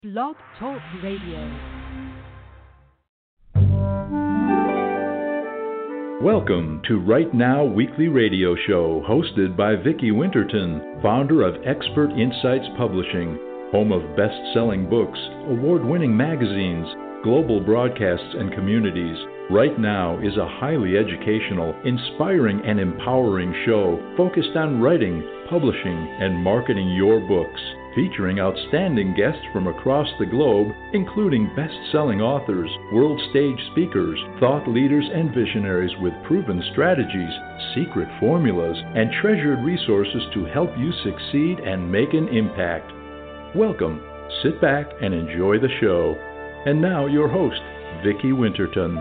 Blog Talk Radio. Welcome to Right Now Weekly Radio Show, hosted by Vicki Winterton, founder of Expert Insights Publishing, home of best-selling books, award-winning magazines, global broadcasts, and communities. Right Now is a highly educational, inspiring, and empowering show focused on writing, publishing, and marketing your books, featuring outstanding guests from across the globe, including best-selling authors, world stage speakers, thought leaders, and visionaries with proven strategies, secret formulas, and treasured resources to help you succeed and make an impact. Welcome, sit back, and enjoy the show. And now your host, Vicki Winterton.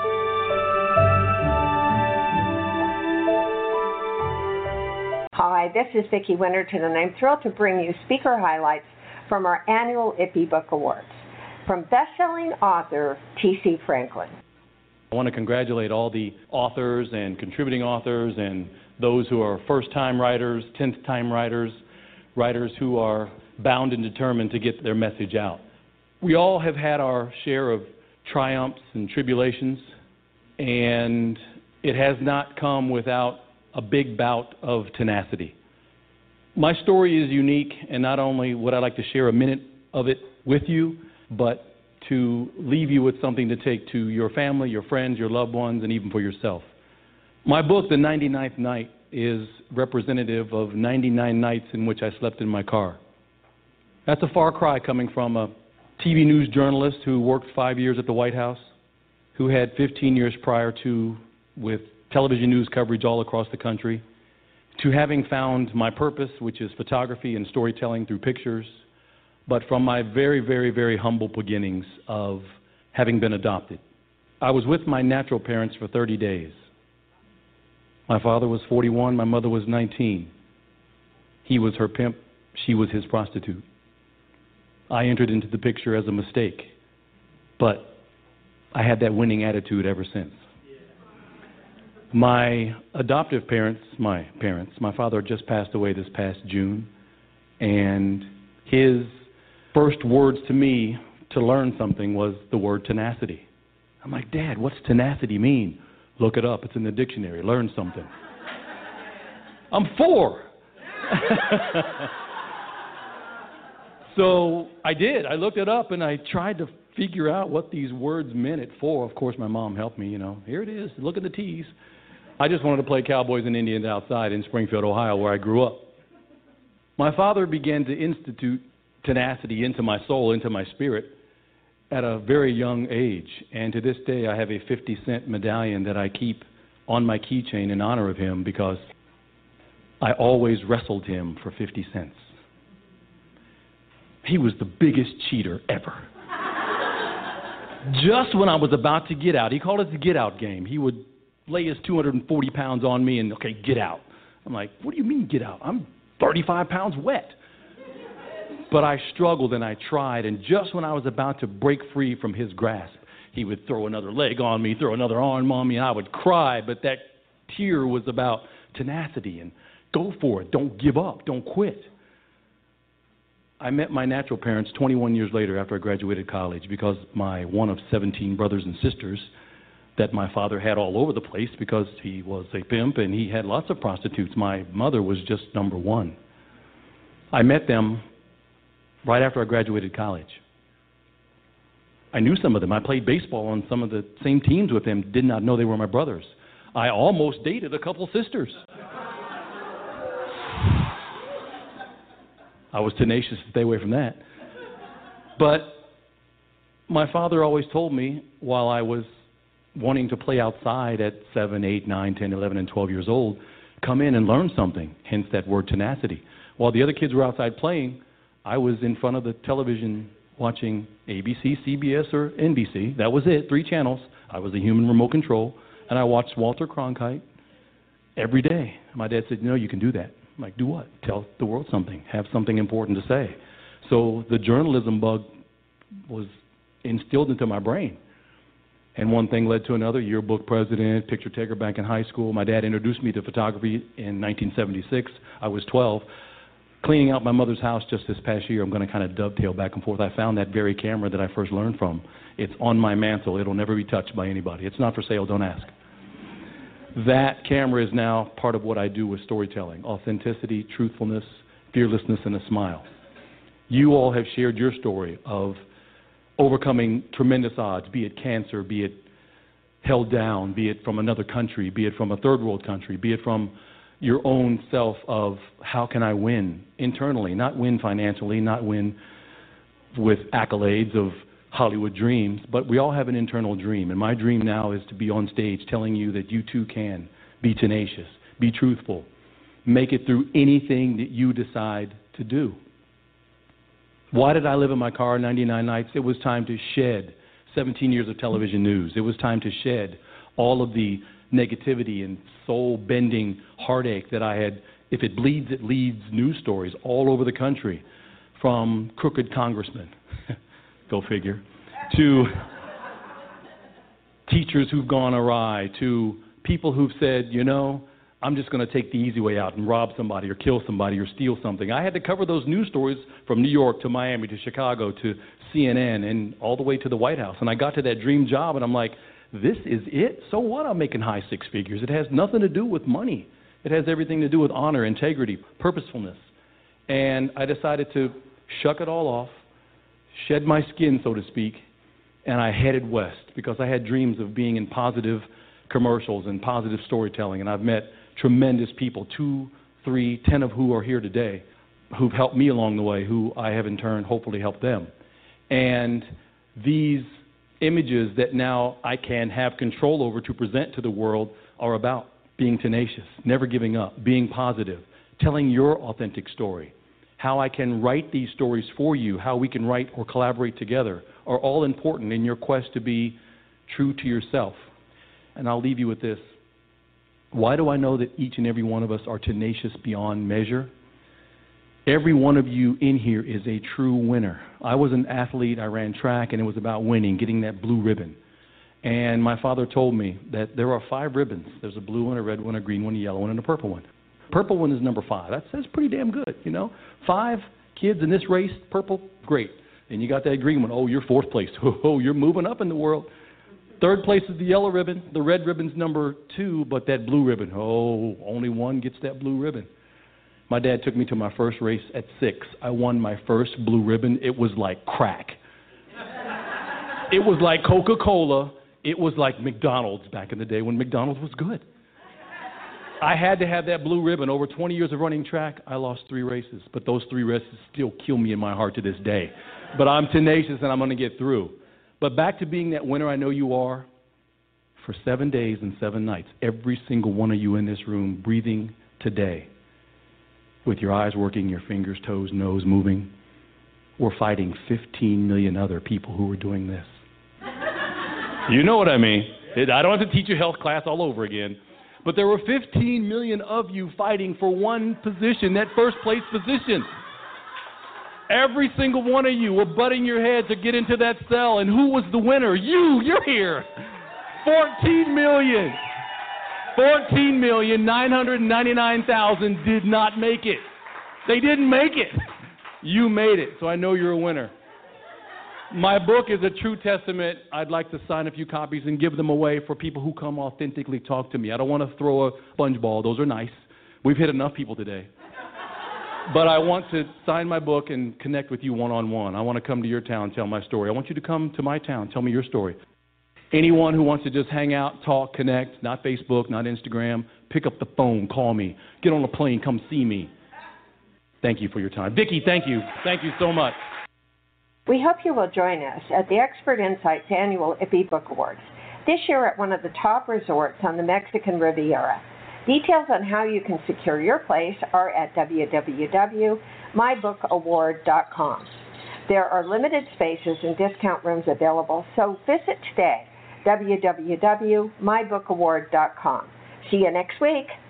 Hi, this is Vicki Winterton, and I'm thrilled to bring you speaker highlights from our annual IPPY Book Awards. From best-selling author T.C. Franklin. I want to congratulate all the authors and contributing authors and those who are first-time writers, 10th-time writers, writers who are bound and determined to get their message out. We all have had our share of triumphs and tribulations, and it has not come without a big bout of tenacity. My story is unique, and not only would I like to share a minute of it with you, but to leave you with something to take to your family, your friends, your loved ones, and even for yourself. My book, The 99th Night, is representative of 99 nights in which I slept in my car. That's a far cry coming from a TV news journalist who worked 5 years at the White House, who had 15 years prior to with television news coverage all across the country, to having found my purpose, which is photography and storytelling through pictures, but from my very, very, very humble beginnings of having been adopted. I was with my natural parents for 30 days. My father was 41, my mother was 19. He was her pimp, she was his prostitute. I entered into the picture as a mistake, but I had that winning attitude ever since. My adoptive parents, my father just passed away this past June, and his first words to me to learn something was the word tenacity. I'm like, Dad, what's tenacity mean? Look it up. It's in the dictionary. Learn something. I'm 4. So I did. I looked it up, and I tried to figure out what these words meant at 4. Of course, my mom helped me, Here it is. Look at the T's. I just wanted to play Cowboys and Indians outside in Springfield, Ohio, where I grew up. My father began to institute tenacity into my soul, into my spirit, at a very young age. And to this day, I have a 50-cent medallion that I keep on my keychain in honor of him because I always wrestled him for 50 cents. He was the biggest cheater ever. Just when I was about to get out, he called it the get-out game. He would lay his 240 pounds on me and, okay, get out. I'm like, what do you mean get out? I'm 35 pounds wet. But I struggled and I tried, and just when I was about to break free from his grasp, he would throw another leg on me, throw another arm on me, and I would cry, but that tear was about tenacity and go for it, don't give up, don't quit. I met my natural parents 21 years later after I graduated college because my one of 17 brothers and sisters that my father had all over the place because he was a pimp and he had lots of prostitutes. My mother was just number 1. I met them right after I graduated college. I knew some of them. I played baseball on some of the same teams with them, did not know they were my brothers. I almost dated a couple sisters. I was tenacious to stay away from that. But my father always told me while I was wanting to play outside at 7, 8, 9, 10, 11, and 12 years old, come in and learn something, hence that word tenacity. While the other kids were outside playing, I was in front of the television watching ABC, CBS, or NBC. That was it, 3 channels. I was the human remote control, and I watched Walter Cronkite every day. My dad said, you can do that. I'm like, do what? Tell the world something. Have something important to say. So the journalism bug was instilled into my brain. And one thing led to another, yearbook president, picture taker back in high school. My dad introduced me to photography in 1976. I was 12. Cleaning out my mother's house just this past year, I'm going to kind of dovetail back and forth. I found that very camera that I first learned from. It's on my mantle. It'll never be touched by anybody. It's not for sale. Don't ask. That camera is now part of what I do with storytelling. Authenticity, truthfulness, fearlessness, and a smile. You all have shared your story of overcoming tremendous odds, be it cancer, be it held down, be it from another country, be it from a third world country, be it from your own self of how can I win internally, not win financially, not win with accolades of Hollywood dreams, but we all have an internal dream. And my dream now is to be on stage telling you that you too can be tenacious, be truthful, make it through anything that you decide to do. Why did I live in my car 99 nights? It was time to shed 17 years of television news. It was time to shed all of the negativity and soul-bending heartache that I had. If it bleeds, it leads news stories all over the country, from crooked congressmen, go figure, to teachers who've gone awry, to people who've said, you know, I'm just going to take the easy way out and rob somebody or kill somebody or steal something. I had to cover those news stories from New York to Miami to Chicago to CNN and all the way to the White House. And I got to that dream job, and I'm like, this is it? So what? I'm making high six figures. It has nothing to do with money. It has everything to do with honor, integrity, purposefulness. And I decided to shuck it all off, shed my skin, so to speak, and I headed west because I had dreams of being in positive commercials and positive storytelling. And I've met tremendous people, 2, 3, 10 of who are here today, who've helped me along the way, who I have in turn hopefully helped them. And these images that now I can have control over to present to the world are about being tenacious, never giving up, being positive, telling your authentic story. How I can write these stories for you, how we can write or collaborate together, are all important in your quest to be true to yourself. And I'll leave you with this. Why do I know that each and every one of us are tenacious beyond measure? Every one of you in here is a true winner. I was an athlete, I ran track, and it was about winning, getting that blue ribbon. And my father told me that there are 5 ribbons. There's a blue one, a red one, a green one, a yellow one, and a purple one. Purple one is number 5. That's pretty damn good, you know. 5 kids in this race, purple, great. And you got that green one, oh, you're 4th place. Oh, you're moving up in the world. 3rd place is the yellow ribbon. The red ribbon's number 2, but that blue ribbon, oh, only one gets that blue ribbon. My dad took me to my first race at 6. I won my first blue ribbon. It was like crack. It was like Coca-Cola. It was like McDonald's back in the day when McDonald's was good. I had to have that blue ribbon. Over 20 years of running track, I lost 3 races. But those 3 races still kill me in my heart to this day. But I'm tenacious and I'm going to get through. But back to being that winner I know you are. For 7 days and 7 nights, every single one of you in this room breathing today, with your eyes working, your fingers, toes, nose moving, we're fighting 15 million other people who are doing this. You know what I mean. I don't have to teach you health class all over again. But there were 15 million of you fighting for one position, that first place position. Every single one of you were butting your head to get into that cell. And who was the winner? You're here. 14,999,000 did not make it. They didn't make it. You made it, so I know you're a winner. My book is a true testament. I'd like to sign a few copies and give them away for people who come authentically talk to me. I don't want to throw a sponge ball. Those are nice. We've hit enough people today. But I want to sign my book and connect with you one-on-one. I want to come to your town, tell my story. I want you to come to my town, tell me your story. Anyone who wants to just hang out, talk, connect, not Facebook, not Instagram, pick up the phone, call me, get on a plane, come see me. Thank you for your time. Vicki, thank you. Thank you so much. We hope you will join us at the Expert Insights Annual IPPY Book Awards, this year at one of the top resorts on the Mexican Riviera. Details on how you can secure your place are at www.mybookaward.com. There are limited spaces and discount rooms available, so visit today, www.mybookaward.com. See you next week.